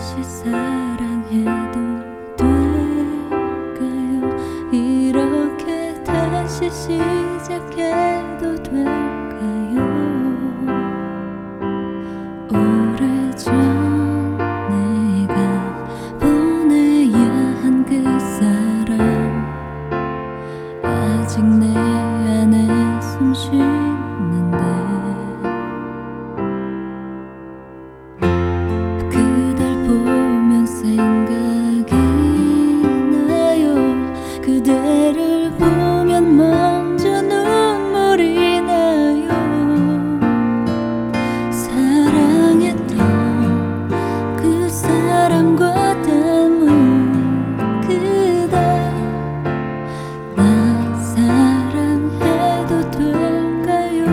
다시 사랑해도 될까요? 이렇게 다시 시작해도 될까요? 오래전 내가 보내야 한 그 사람 아직 내 안에 숨 쉬는데 그댈 보면 생각이 나요. 그대를 보면 먼저 눈물이 나요. 사랑했던 그 사람과 닮은 그대 나 사랑해도 될까요?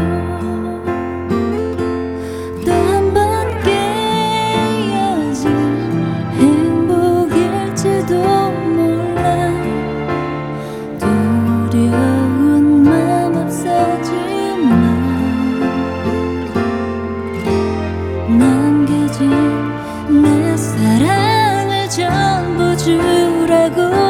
또 한 번 깨어질 행복일지도 몰라. 두려운 맘 없어지마. 남겨진 내 사랑을 전부 주라고